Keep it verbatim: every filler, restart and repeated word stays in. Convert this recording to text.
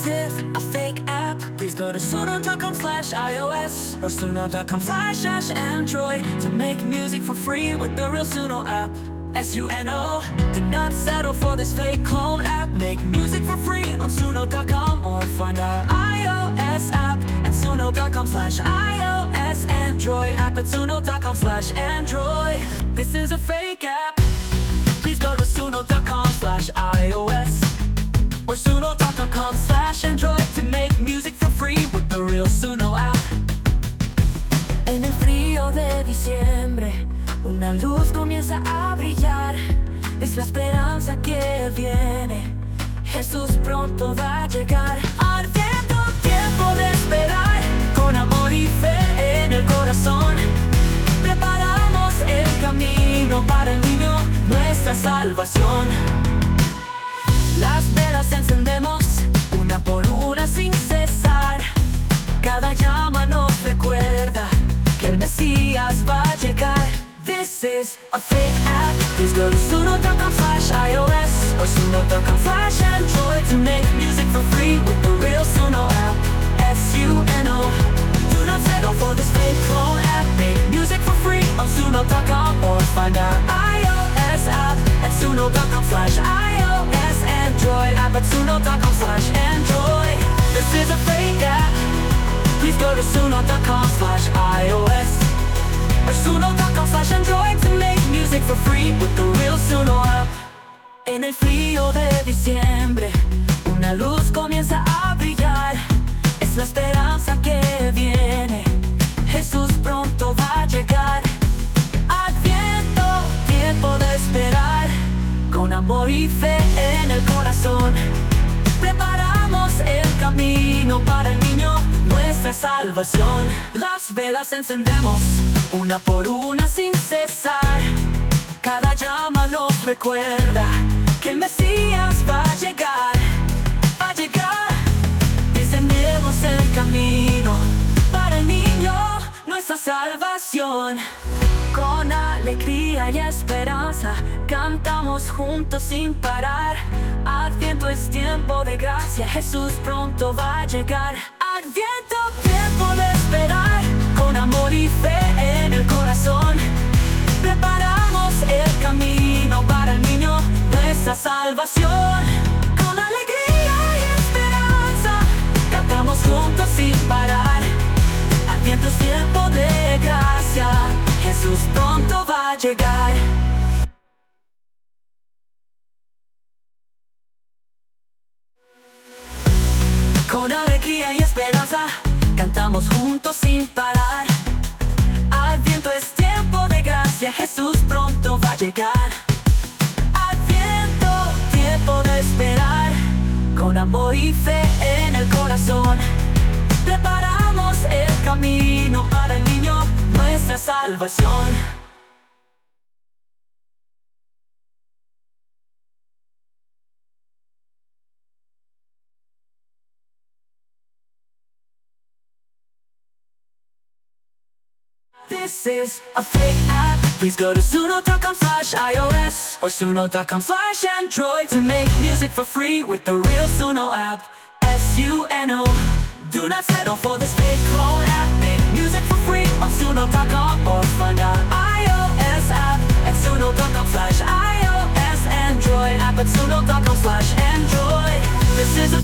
This is a fake app. Please go to suno dot com slash iOS or suno dot com slash Android to make music for free with the real Suno app. S U N O. Do not settle for this fake clone app. Make music for free on suno dot com or find our iOS app at suno dot com slash iOS. Android app at suno dot com slash Android. This is a fake app. Please go to suno dot com slash iOS or suno dot com slash Android to make music for free with the real Suno app. En el frío de diciembre, una luz comienza a brillar. Es la esperanza que viene. Jesús pronto va a llegar. Ardiendo tiempo de esperar, con amor y fe en el corazón. Preparamos el camino para el niño, nuestra salvación. Las velas encendemos, una por una sin cesar. Cada llama nos recuerda que el Mesías va a llegar. This is a fake app. Please go to suno dot com slash iOS or suno dot com slash Android to make music for free with the real Suno app. S U N O. Do not settle for this fake clone app. Make music for free on suno dot com or find our iOS app at suno dot com slash iOS. Android app at suno dot com slash Android. This is a fake app. Please go to suno dot com slash iOS or suno dot com slash Android to make music for free with the real Suno app. En el frío de diciembre, una luz comienza a brillar. Es la esperanza que viene. Jesús pronto va a llegar. Adviento, tiempo de esperar, con amor y fe en el corazón. Preparamos el camino para el niño, nuestra salvación. Las velas encendemos, una por una sin cesar. Cada llama nos recuerda que el Mesías va a llegar. Va a llegar. Encendemos el camino para el niño, nuestra salvación. Con alegría y esperanza cantamos juntos sin parar. Adviento es tiempo de gracia, Jesús pronto va a llegar. Adviento, tiempo de esperar, con amor y fe en el corazón. Preparamos el camino para el niño, nuestra salvación. Con alegría y esperanza cantamos juntos sin parar. Adviento es tiempo de gracia, Jesús pronto va a llegar. Con alegría y esperanza cantamos juntos sin parar. Adviento es tiempo de gracia, Jesús pronto va a llegar. Adviento, tiempo de esperar, con amor y fe en el corazón. Preparamos el camino para el niño, nuestra salvación. This is a fake app. Please go to suno dot com slash iOS or suno dot com slash Android to make music for free with the real Suno app. S U N O. Do not settle for this fake clone app. Make music for free on suno dot com or find our iOS app at suno dot com slash iOS. Android app at suno dot com slash Android. This is a